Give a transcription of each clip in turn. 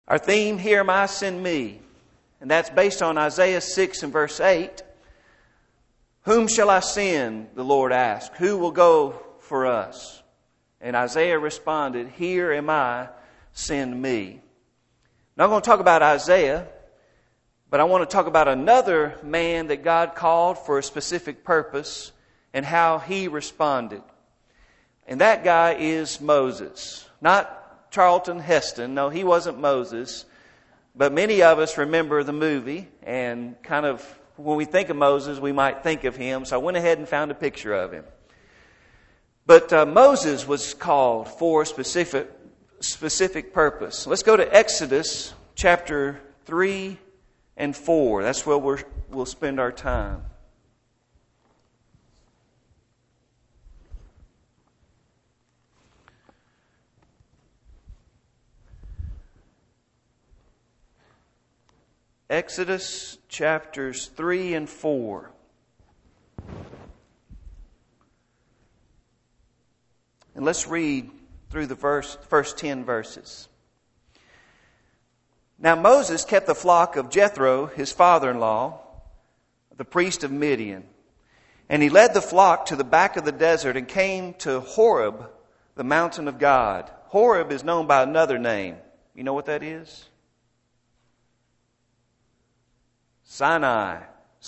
Our theme, Here am I, send me. And that's based on Isaiah 6 and verse 8. Whom shall I send? The Lord asked. Who will go for us? And Isaiah responded, Here am I, send me. Now I'm going to talk about Isaiah, but I want to talk about another man that God called for a specific purpose and how he responded. And that guy is Moses. Not Charlton Heston. No, he wasn't Moses. But many of us remember the movie, and kind of when we think of Moses, we might think of him. So I went ahead and found a picture of him. But Moses was called for a specific purpose. Let's go to Exodus chapter 3 and 4. That's where we'll spend our time. Exodus chapters 3 and 4. And let's read through the first 10 verses. Now Moses kept the flock of Jethro, his father-in-law, the priest of Midian. And he led the flock to the back of the desert and came to Horeb, the mountain of God. Horeb is known by another name. You know what that is? Sinai,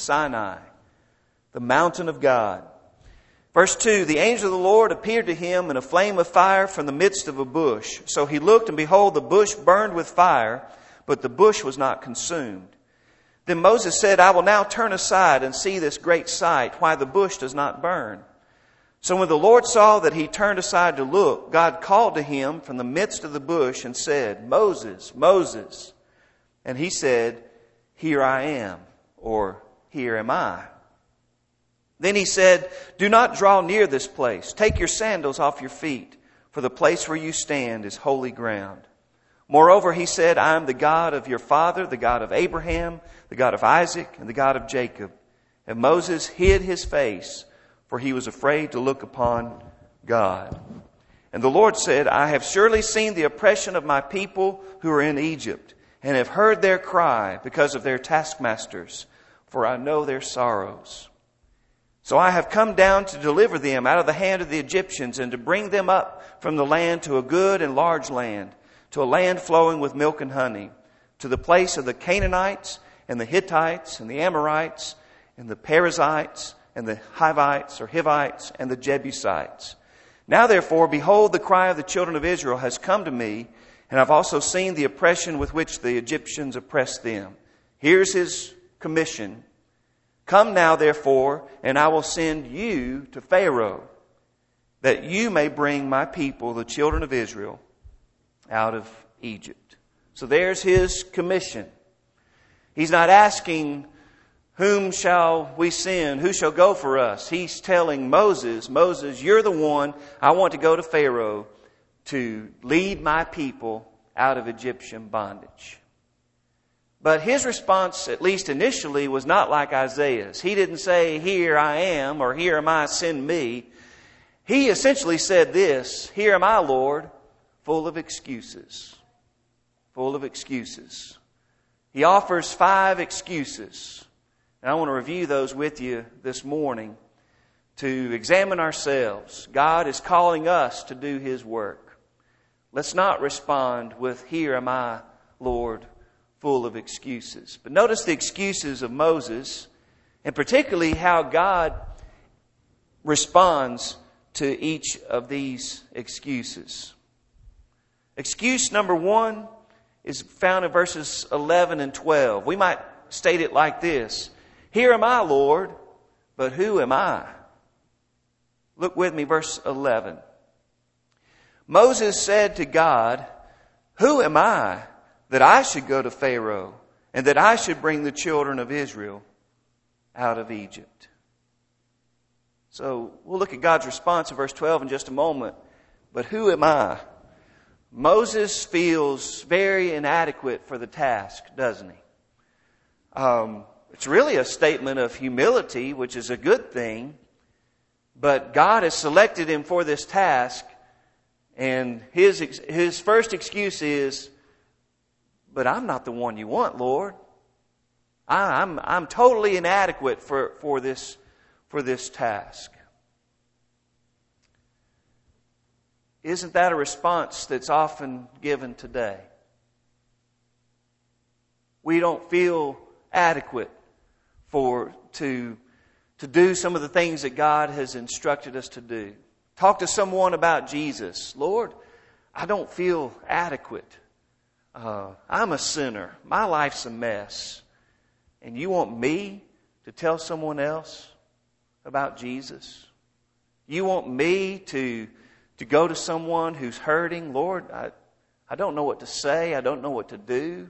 the mountain of God. Verse 2, the angel of the Lord appeared to him in a flame of fire from the midst of a bush. So he looked, and behold, the bush burned with fire, but the bush was not consumed. Then Moses said, I will now turn aside and see this great sight, why the bush does not burn. So when the Lord saw that he turned aside to look, God called to him from the midst of the bush and said, Moses, Moses. And he said, Here I am, or here am I. Then he said, Do not draw near this place. Take your sandals off your feet, for the place where you stand is holy ground. Moreover, he said, I am the God of your father, the God of Abraham, the God of Isaac, and the God of Jacob. And Moses hid his face, for he was afraid to look upon God. And the Lord said, I have surely seen the oppression of my people who are in Egypt, and have heard their cry because of their taskmasters, for I know their sorrows. So I have come down to deliver them out of the hand of the Egyptians, and to bring them up from the land to a good and large land, to a land flowing with milk and honey, to the place of the Canaanites, and the Hittites, and the Amorites, and the Perizzites, and the Hivites, and the Jebusites. Now therefore, behold, the cry of the children of Israel has come to me, and I've also seen the oppression with which the Egyptians oppressed them. Here's his commission. Come now, therefore, and I will send you to Pharaoh, that you may bring my people, the children of Israel, out of Egypt. So there's his commission. He's not asking, whom shall we send? Who shall go for us? He's telling Moses, Moses, you're the one. I want to go to Pharaoh to lead my people out of Egyptian bondage. But his response, at least initially, was not like Isaiah's. He didn't say, Here I am, or Here am I, send me. He essentially said this, Here am I, Lord, full of excuses. Full of excuses. He offers 5 excuses. And I want to review those with you this morning to examine ourselves. God is calling us to do His work. Let's not respond with, Here am I, Lord, full of excuses. But notice the excuses of Moses, and particularly how God responds to each of these excuses. Excuse number 1 is found in verses 11 and 12. We might state it like this. Here am I, Lord, but who am I? Look with me, verse 11. Moses said to God, Who am I that I should go to Pharaoh, and that I should bring the children of Israel out of Egypt? So we'll look at God's response in verse 12 in just a moment. But who am I? Moses feels very inadequate for the task, doesn't he? It's really a statement of humility, which is a good thing. But God has selected him for this task. And his first excuse is, but I'm not the one you want, Lord. I'm totally inadequate for this task. Isn't that a response that's often given today? We don't feel adequate to do some of the things that God has instructed us to do. Talk to someone about Jesus. Lord, I don't feel adequate. I'm a sinner. My life's a mess. And you want me to tell someone else about Jesus? You want me to go to someone who's hurting? Lord, I don't know what to say. I don't know what to do.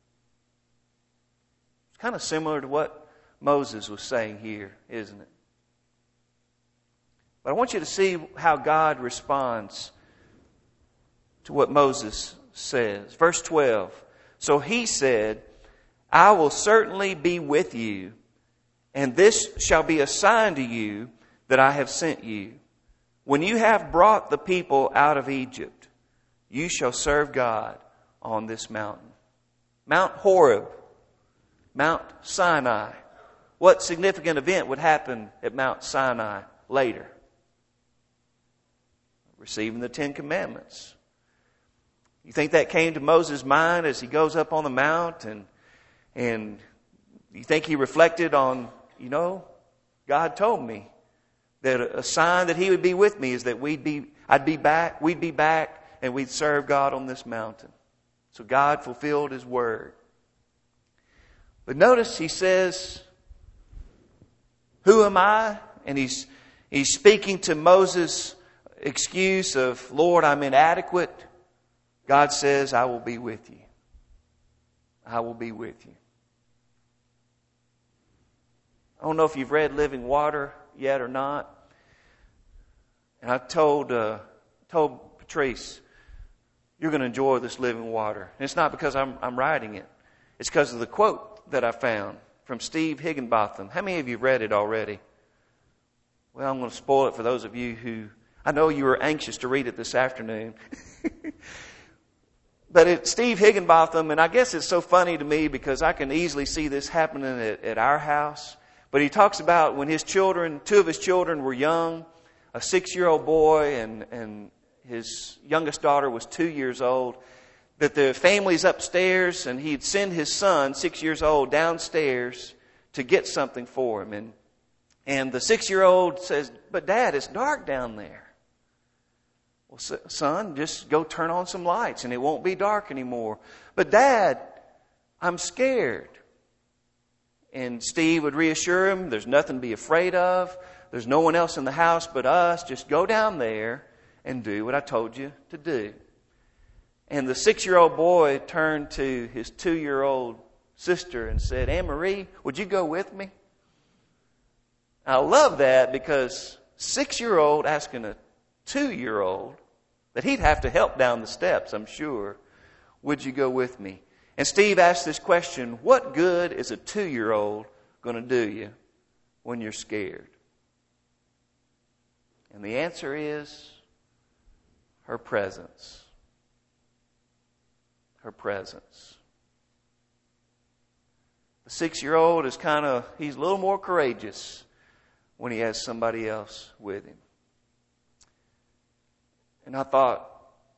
It's kind of similar to what Moses was saying here, isn't it? But I want you to see how God responds to what Moses says. Verse 12. So he said, I will certainly be with you, and this shall be a sign to you that I have sent you. When you have brought the people out of Egypt, you shall serve God on this mountain. Mount Horeb, Mount Sinai. What significant event would happen at Mount Sinai later? Receiving the Ten Commandments. You think that came to Moses' mind as he goes up on the mount, and you think he reflected on, God told me that a sign that he would be with me is that we'd be back, and we'd serve God on this mountain. So God fulfilled His word. But notice he says, who am I? And he's speaking to Moses' excuse of, Lord, I'm inadequate. God says, I will be with you. I will be with you. I don't know if you've read Living Water yet or not. And I told Patrice, you're going to enjoy this Living Water. And it's not because I'm writing it. It's because of the quote that I found from Steve Higginbotham. How many of you have read it already? Well, I'm going to spoil it for those of you who, I know you were anxious to read it this afternoon. But it's Steve Higginbotham, and I guess it's so funny to me because I can easily see this happening at our house. But he talks about when two of his children were young, a 6-year-old boy and his youngest daughter was 2 years old, that the family's upstairs and he'd send his son, 6 years old, downstairs to get something for him. And the 6-year-old says, but Dad, it's dark down there. Well, son, just go turn on some lights and it won't be dark anymore. But Dad, I'm scared. And Steve would reassure him, there's nothing to be afraid of. There's no one else in the house but us. Just go down there and do what I told you to do. And the 6-year-old boy turned to his 2-year-old sister and said, Anne Marie, would you go with me? I love that because 6-year-old asking a 2-year-old that he'd have to help down the steps, I'm sure. Would you go with me? And Steve asked this question, what good is a 2-year-old going to do you when you're scared? And the answer is her presence. Her presence. The 6-year-old is he's a little more courageous when he has somebody else with him. And I thought,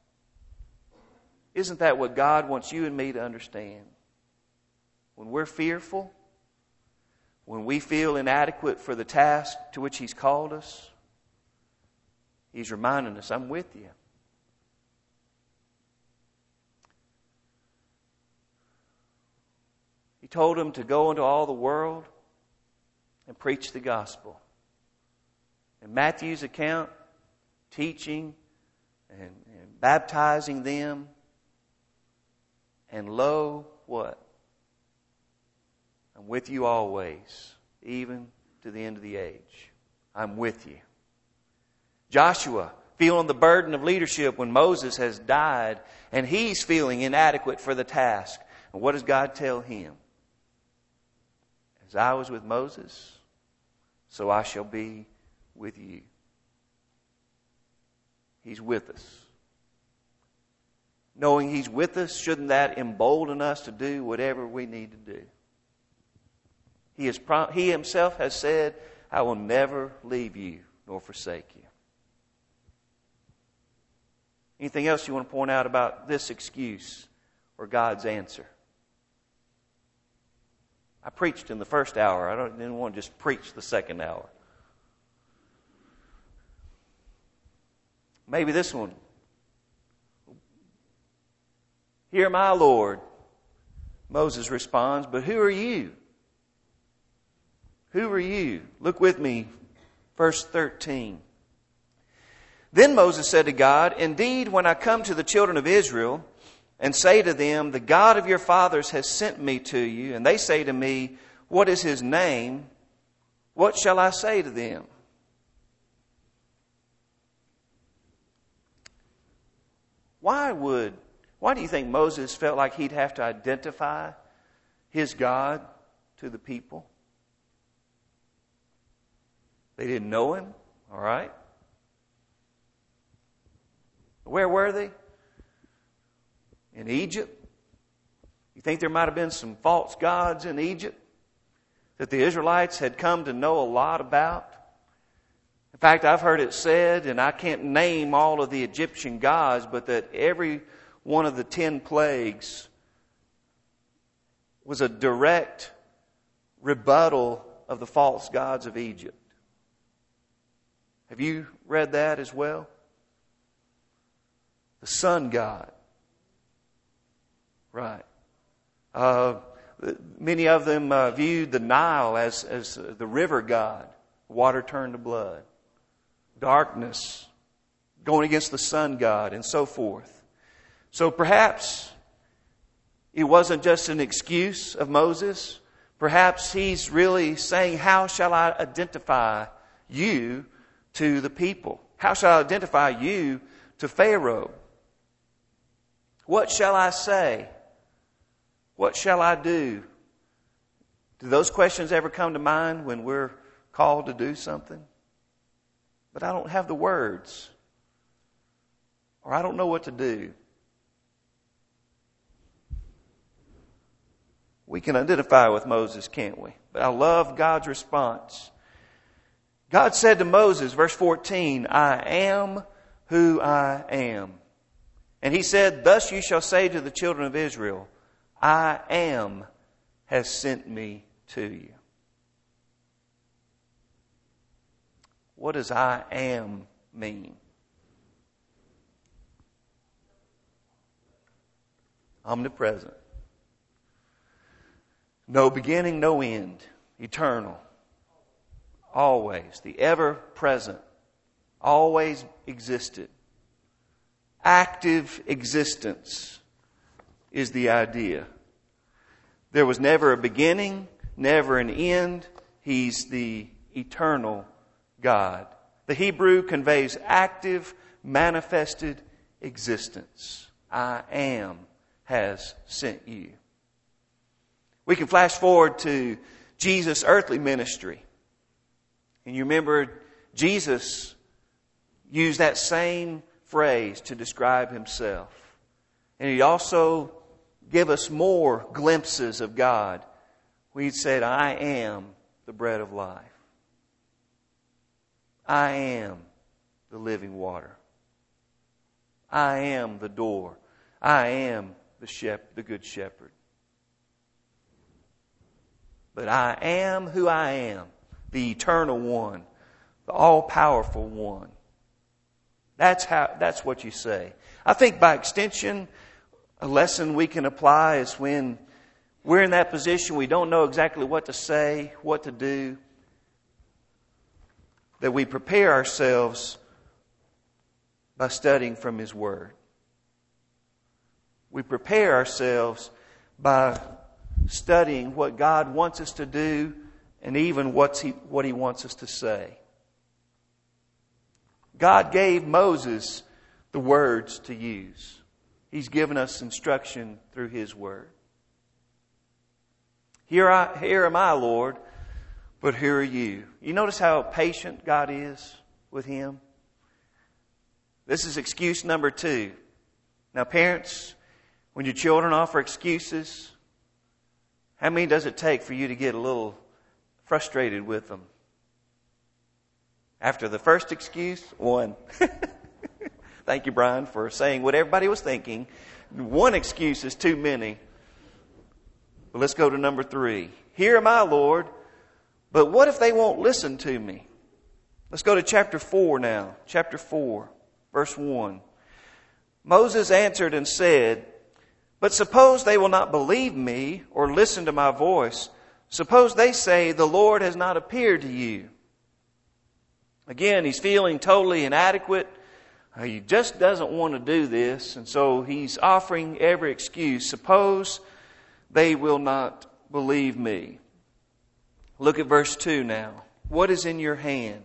isn't that what God wants you and me to understand? When we're fearful, when we feel inadequate for the task to which He's called us, He's reminding us, I'm with you. He told him to go into all the world and preach the gospel. In Matthew's account, teaching and baptizing them. And lo, what? I'm with you always, even to the end of the age. I'm with you. Joshua, feeling the burden of leadership when Moses has died, and he's feeling inadequate for the task. And what does God tell him? As I was with Moses, so I shall be with you. He's with us. knowing He's with us, shouldn't that embolden us to do whatever we need to do? He Himself has said, I will never leave you nor forsake you. Anything else you want to point out about this excuse or God's answer? I preached in the first hour. I didn't want to just preach the second hour. Maybe this one. Hear my Lord. Moses responds, but who are you? Who are you? Look with me, verse 13. Then Moses said to God, indeed, when I come to the children of Israel and say to them, the God of your fathers has sent me to you, and they say to me, what is His name? What shall I say to them? Why do you think Moses felt like he'd have to identify his God to the people? They didn't know Him, all right? Where were they? In Egypt? You think there might have been some false gods in Egypt that the Israelites had come to know a lot about? In fact, I've heard it said, and I can't name all of the Egyptian gods, but that every one of the 10 plagues was a direct rebuttal of the false gods of Egypt. Have you read that as well? The sun god. Right. Many of them viewed the Nile as the river god. Water turned to blood. Darkness. Going against the sun god and so forth. So perhaps it wasn't just an excuse of Moses. Perhaps he's really saying, how shall I identify you to the people? How shall I identify you to Pharaoh? What shall I say? What shall I do? Do those questions ever come to mind when we're called to do something? But I don't have the words. Or I don't know what to do. We can identify with Moses, can't we? But I love God's response. God said to Moses, verse 14, I am who I am. And He said, thus you shall say to the children of Israel, I am has sent me to you. What does I am mean? Omnipresent. No beginning, no end. Eternal. Always. The ever-present. Always existed. Active existence is the idea. There was never a beginning, never an end. He's the eternal God. The Hebrew conveys active, manifested existence. I am has sent you. We can flash forward to Jesus' earthly ministry. And you remember Jesus used that same phrase to describe Himself. And He also gave us more glimpses of God. He said, I am the bread of life. I am the living water. I am the door. I am the good shepherd. But I am who I am, the eternal one, the all-powerful one. That's what you say. I think by extension, a lesson we can apply is when we're in that position, we don't know exactly what to say, what to do, that we prepare ourselves by studying from His Word. We prepare ourselves by studying what God wants us to do and even what He wants us to say. God gave Moses the words to use. He's given us instruction through His Word. Here am I, Lord, but here are you. You notice how patient God is with him? This is excuse number 2. Now, parents, when your children offer excuses, how many does it take for you to get a little frustrated with them? After the first excuse, one. Thank you, Brian, for saying what everybody was thinking. One excuse is too many. But let's go to number 3. Here am I, Lord, but what if they won't listen to me? Let's go to chapter 4 now. Chapter 4, verse 1. Moses answered and said, but suppose they will not believe me or listen to my voice. Suppose they say, the Lord has not appeared to you. Again, he's feeling totally inadequate. He just doesn't want to do this. And so he's offering every excuse. Suppose they will not believe me. Look at verse 2 now. What is in your hand?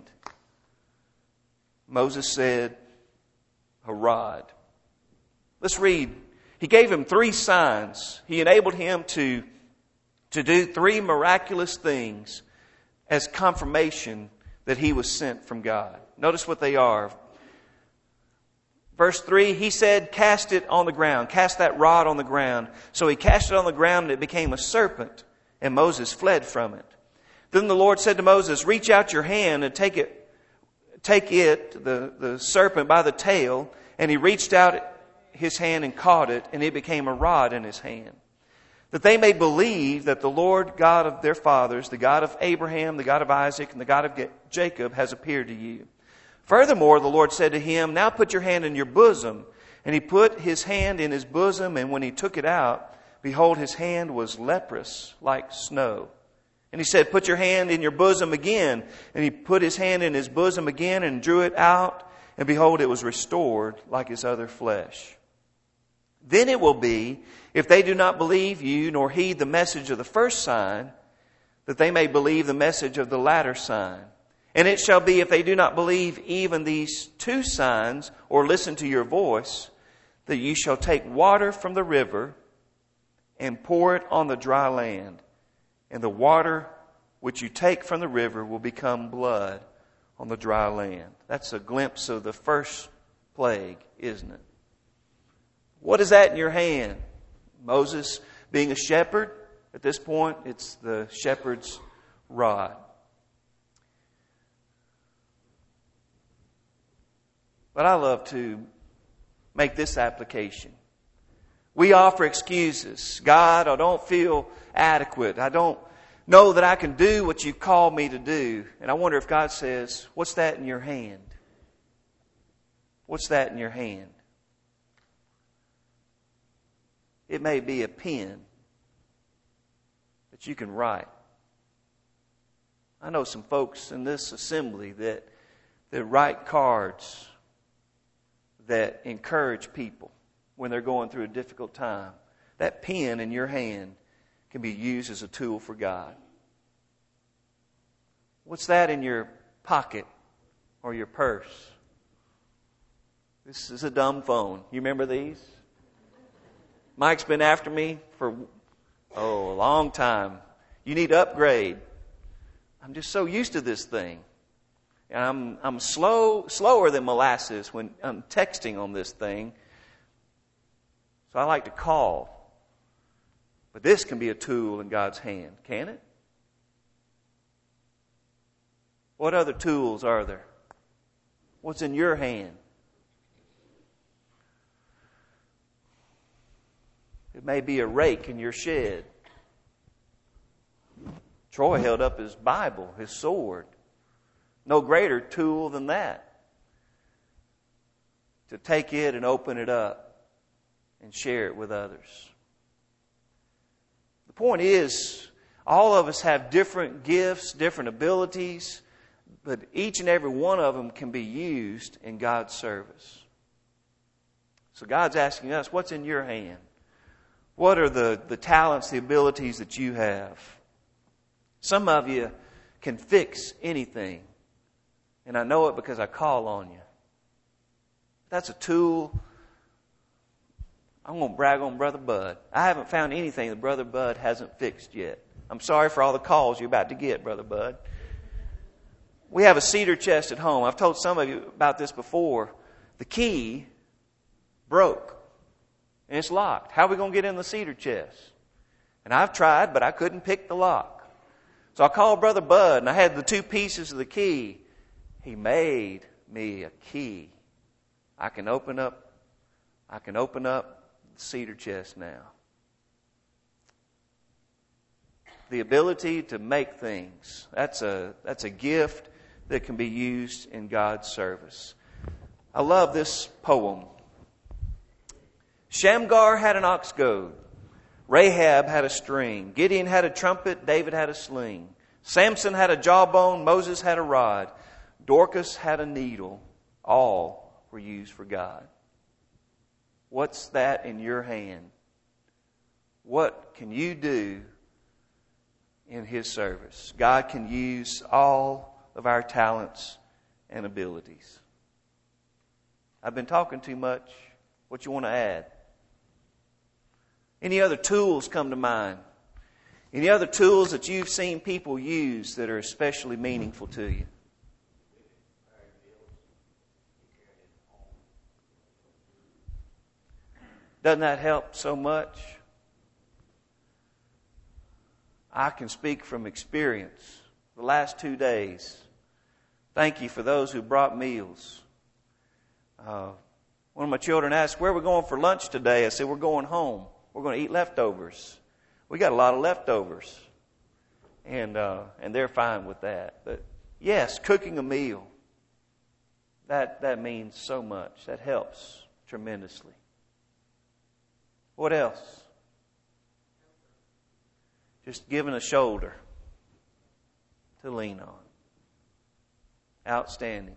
Moses said, a rod. Let's read. He gave him 3 signs. He enabled him to do 3 miraculous things as confirmation that he was sent from God. Notice what they are. Verse 3, he said, cast it on the ground. Cast that rod on the ground. So he cast it on the ground and it became a serpent, and Moses fled from it. Then the Lord said to Moses, reach out your hand and take it, the serpent, by the tail. And he reached out his hand and caught it, and it became a rod in his hand. That they may believe that the Lord God of their fathers, the God of Abraham, the God of Isaac, and the God of Jacob has appeared to you. Furthermore, the Lord said to him, now put your hand in your bosom. And he put his hand in his bosom, and when he took it out, behold, his hand was leprous like snow. And he said, put your hand in your bosom again. And he put his hand in his bosom again and drew it out, and behold, it was restored like his other flesh. Then it will be, if they do not believe you nor heed the message of the first sign, that they may believe the message of the latter sign. And it shall be, if they do not believe even these 2 signs or listen to your voice, that you shall take water from the river and pour it on the dry land. And the water which you take from the river will become blood on the dry land. That's a glimpse of the first plague, isn't it? What is that in your hand? Moses, being a shepherd, at this point, it's the shepherd's rod. But I love to make this application. We offer excuses. God, I don't feel adequate. I don't know that I can do what you've called me to do. And I wonder if God says, what's that in your hand? What's that in your hand? It may be a pen that you can write. I know some folks in this assembly that write cards that encourage people when they're going through a difficult time. That pen in your hand can be used as a tool for God. What's that in your pocket or your purse? This is a dumb phone. You remember these? Mike's been after me for, a long time. You need to upgrade. I'm just so used to this thing. And I'm slower than molasses when I'm texting on this thing. So I like to call. But this can be a tool in God's hand, can it? What other tools are there? What's in your hand? It may be a rake in your shed. Troy held up his Bible, his sword. No greater tool than that. To take it and open it up and share it with others. The point is, all of us have different gifts, different abilities, but each and every one of them can be used in God's service. So God's asking us, what's in your hand? What are the talents, the abilities that you have? Some of you can fix anything. And I know it because I call on you. That's a tool. I'm going to brag on Brother Bud. I haven't found anything that Brother Bud hasn't fixed yet. I'm sorry for all the calls you're about to get, Brother Bud. We have a cedar chest at home. I've told some of you about this before. The key broke. and it's locked. How are we going to get in the cedar chest? And I've tried, but I couldn't pick the lock. So I called Brother Bud, and I had the 2 pieces of the key. He made me a key. I can open up the cedar chest now. The ability to make things, that's a gift that can be used in God's service. I love this poem. Shamgar had an ox goad. Rahab had a string. Gideon had a trumpet. David had a sling. Samson had a jawbone. Moses had a rod. Dorcas had a needle. All were used for God. What's that in your hand? What can you do in His service? God can use all of our talents and abilities. I've been talking too much. What you want to add? Any other tools come to mind? Any other tools that you've seen people use that are especially meaningful to you? Doesn't that help so much? I can speak from experience. The last 2 days, thank you for those who brought meals. One of my children asked, "Where are we going for lunch today?" I said, "We're going home. We're going to eat leftovers." We got a lot of leftovers. And they're fine with that. But yes, cooking a meal, that means so much. That helps tremendously. What else? Just giving a shoulder to lean on. Outstanding.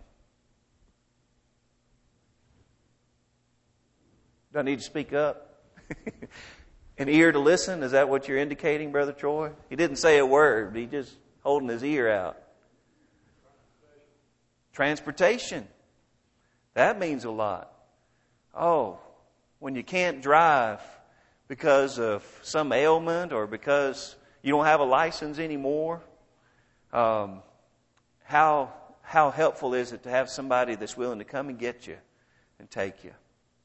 Do I need to speak up? An ear to listen? Is that what you're indicating, Brother Troy? He didn't say a word. He just holding his ear out. Transportation. That means a lot. Oh, when you can't drive because of some ailment or because you don't have a license anymore, how helpful is it to have somebody that's willing to come and get you and take you?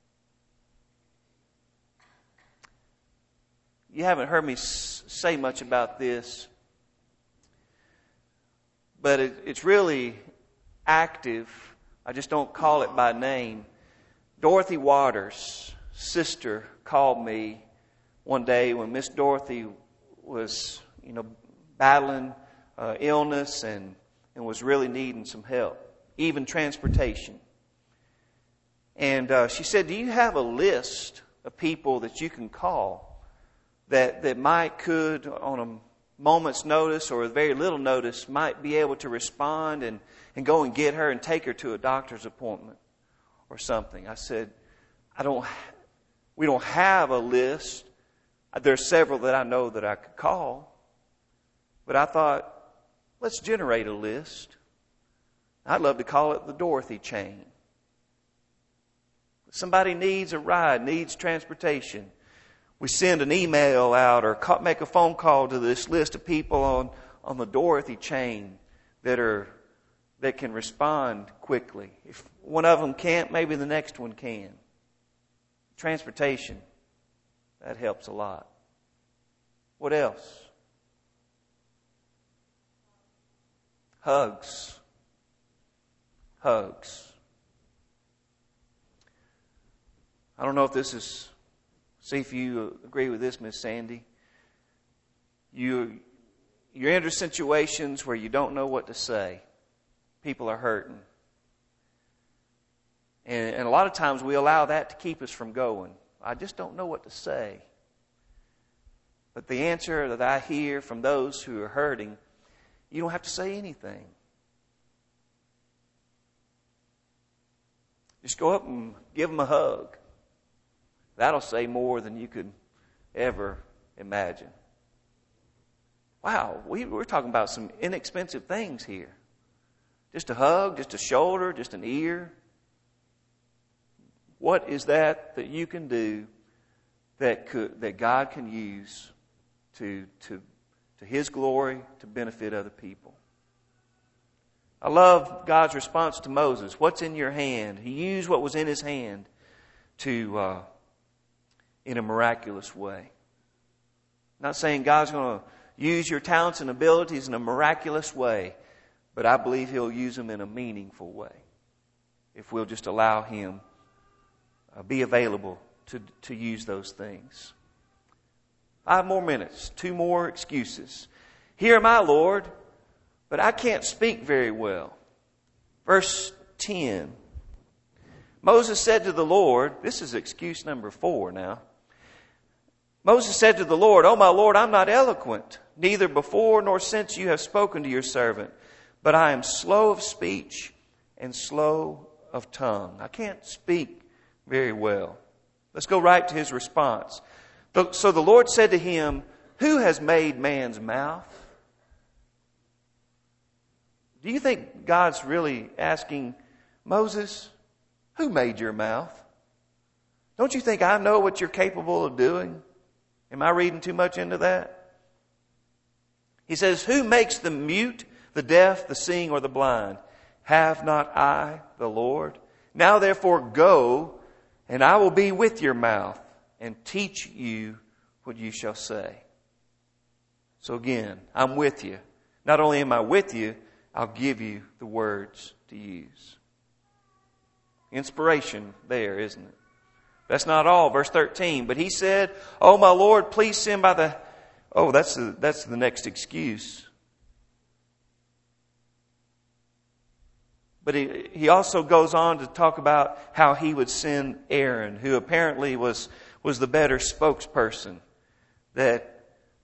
You haven't heard me say much about this, but it's really active. I just don't call it by name. Dorothy Waters' sister called me one day when Miss Dorothy was, battling illness and was really needing some help, even transportation. And she said, "Do you have a list of people that you can call that could, on a moment's notice or very little notice, might be able to respond and go and get her and take her to a doctor's appointment or something?" I said, we don't have a list. There's several that I know that I could call. But I thought, let's generate a list. I'd love to call it the Dorothy chain. Somebody needs a ride, needs transportation. We send an email out or make a phone call to this list of people on the Dorothy chain that can respond quickly. If one of them can't, maybe the next one can. Transportation, that helps a lot. What else? Hugs. Hugs. I don't know if this is... See if you agree with this, Miss Sandy. You're into situations where you don't know what to say. People are hurting. And a lot of times we allow that to keep us from going. I just don't know what to say. But the answer that I hear from those who are hurting, you don't have to say anything. Just go up and give them a hug. That'll say more than you could ever imagine. Wow, we're talking about some inexpensive things here. Just a hug, just a shoulder, just an ear. What is that you can do that God can use to His glory, to benefit other people? I love God's response to Moses. What's in your hand? He used what was in his hand to in a miraculous way. I'm not saying God's going to use your talents and abilities in a miraculous way, but I believe He'll use them in a meaningful way if we'll just allow Him be available to use those things. 5 more minutes, 2 more excuses. Here am I, Lord, but I can't speak very well. Verse 10. Moses said to the Lord, this is excuse number 4 now. Moses said to the Lord, "O my Lord, I'm not eloquent, neither before nor since you have spoken to your servant, but I am slow of speech and slow of tongue." I can't speak very well. Let's go right to his response. So the Lord said to him, "Who has made man's mouth?" Do you think God's really asking, Moses, who made your mouth? Don't you think I know what you're capable of doing? Am I reading too much into that? He says, "Who makes the mute, the deaf, the seeing, or the blind? Have not I, the Lord? Now therefore go, and I will be with your mouth, and teach you what you shall say." So again, I'm with you. Not only am I with you, I'll give you the words to use. Inspiration there, isn't it? That's not all. Verse 13. But he said, "Oh my Lord, please send by the..." Oh, that's the next excuse. But he also goes on to talk about how he would send Aaron, who apparently was the better spokesperson, that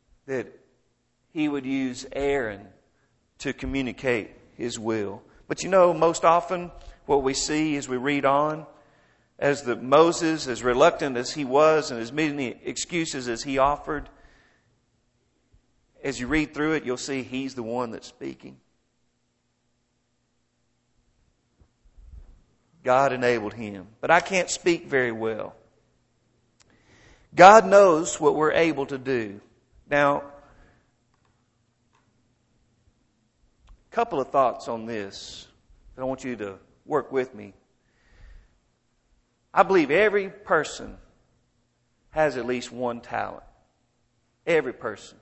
he would use Aaron to communicate his will. But you know, most often what we see as we read on, as Moses, as reluctant as he was and as many excuses as he offered, as you read through it, you'll see he's the one that's speaking. God enabled him. But I can't speak very well. God knows what we're able to do. Now, a couple of thoughts on this. I want you to work with me. I believe every person has at least one talent. Every person.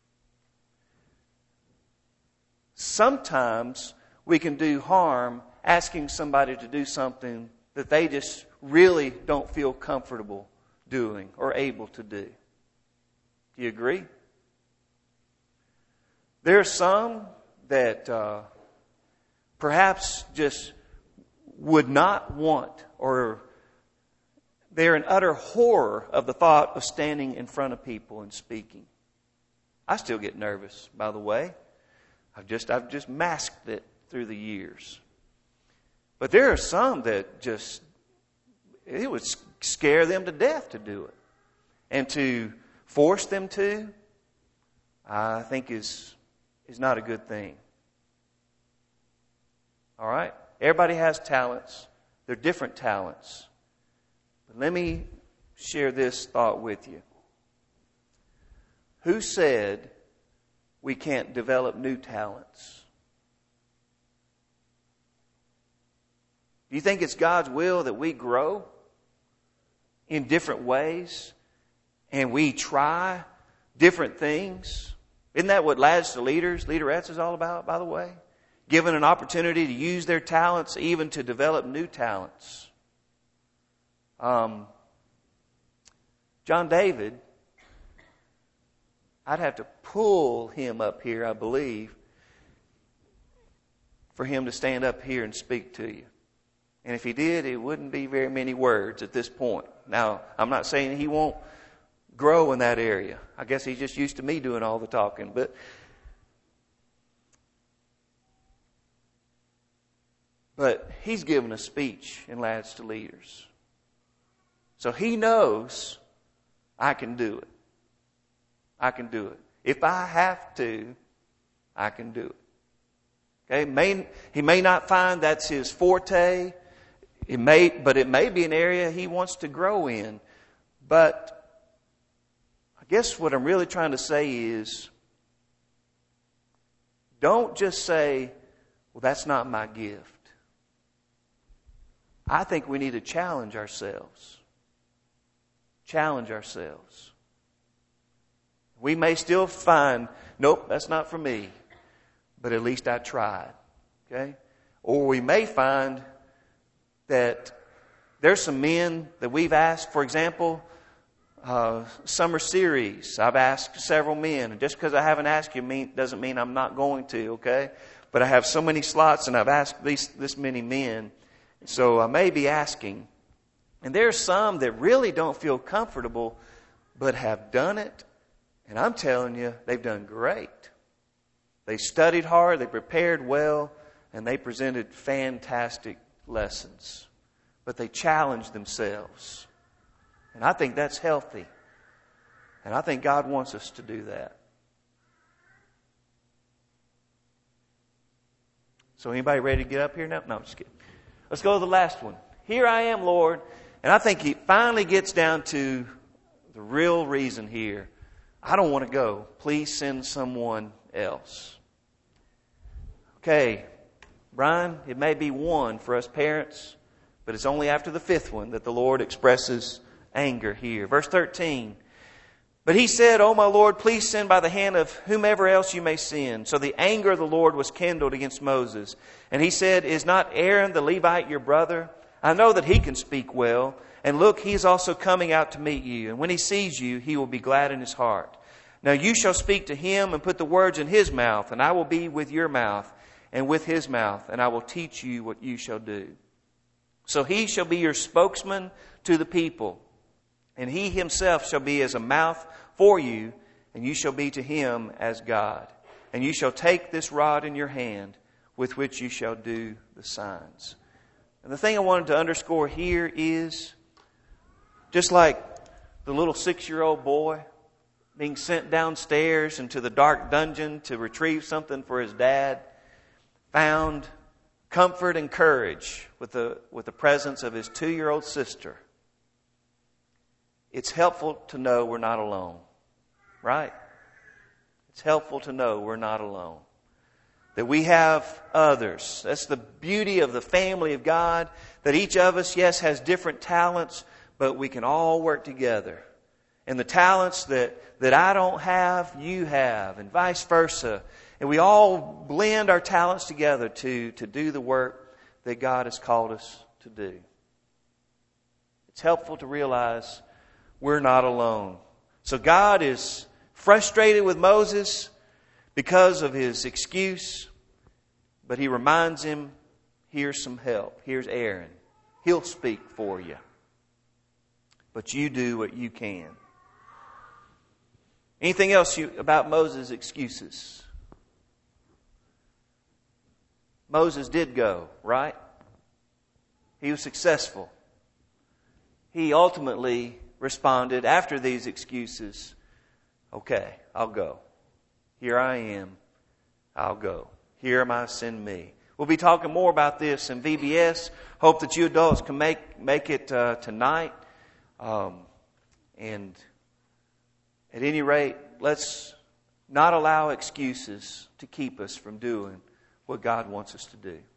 Sometimes we can do harm asking somebody to do something that they just really don't feel comfortable doing or able to do. Do you agree? There are some that perhaps just would not want, or they're in utter horror of the thought of standing in front of people and speaking. I still get nervous, by the way. I've just masked it through the years. But there are some that it would scare them to death to do it. And to force them to, I think is not a good thing. All right? Everybody has talents. They're different talents. But let me share this thought with you. Who said we can't develop new talents? Do you think it's God's will that we grow in different ways and we try different things? Isn't that what Lads to Leaders, Leaderettes is all about, by the way? Given an opportunity to use their talents, even to develop new talents. John David, I'd have to pull him up here, I believe, for him to stand up here and speak to you. And if he did, it wouldn't be very many words at this point. Now, I'm not saying he won't grow in that area. I guess he's just used to me doing all the talking. But he's given a speech in Lads to Leaders. So he knows I can do it. I can do it. If I have to, I can do it. Okay? He may not find that's his forte. But it may be an area he wants to grow in. But I guess what I'm really trying to say is, don't just say, well, that's not my gift. I think we need to challenge ourselves. challenge ourselves. We may still find, nope, that's not for me, but at least I tried. Okay? Or we may find that there's some men that we've asked, for example, summer series. I've asked several men, and just because I haven't asked you doesn't mean I'm not going to, okay? But I have so many slots, and I've asked this many men, so I may be asking. And there's some that really don't feel comfortable, but have done it, and I'm telling you, they've done great. They studied hard, they prepared well, and they presented fantastic lessons. But they challenged themselves. And I think that's healthy. And I think God wants us to do that. So anybody ready to get up here now? No, I'm just kidding. Let's go to the last one. Here I am, Lord. And I think he finally gets down to the real reason here. I don't want to go. Please send someone else. Okay, Brian, it may be one for us parents, but it's only after the fifth one that the Lord expresses anger here. Verse 13. But he said, O my Lord, please send by the hand of whomever else you may send. So the anger of the Lord was kindled against Moses. And he said, Is not Aaron the Levite your brother? I know that he can speak well. And look, he is also coming out to meet you. And when he sees you, he will be glad in his heart. Now you shall speak to him and put the words in his mouth, and I will be with your mouth and with his mouth, and I will teach you what you shall do. So he shall be your spokesman to the people, and he himself shall be as a mouth for you, and you shall be to him as God. And you shall take this rod in your hand, with which you shall do the signs. And the thing I wanted to underscore here is, just like the little 6-year-old boy being sent downstairs into the dark dungeon to retrieve something for his dad, found comfort and courage with the presence of his 2-year-old sister. It's helpful to know we're not alone. Right? It's helpful to know we're not alone. That we have others. That's the beauty of the family of God. That each of us, yes, has different talents, but we can all work together. And the talents that I don't have, you have, and vice versa. And we all blend our talents together to do the work that God has called us to do. It's helpful to realize we're not alone. So God is frustrated with Moses because of his excuse, but he reminds him, here's some help. Here's Aaron. He'll speak for you. But you do what you can. Anything else about Moses' excuses? Moses did go, right? He was successful. He ultimately responded after these excuses, okay, I'll go. Here I am. I'll go. Here am I, send me. We'll be talking more about this in VBS. Hope that you adults can make it tonight. And at any rate, let's not allow excuses to keep us from doing what God wants us to do.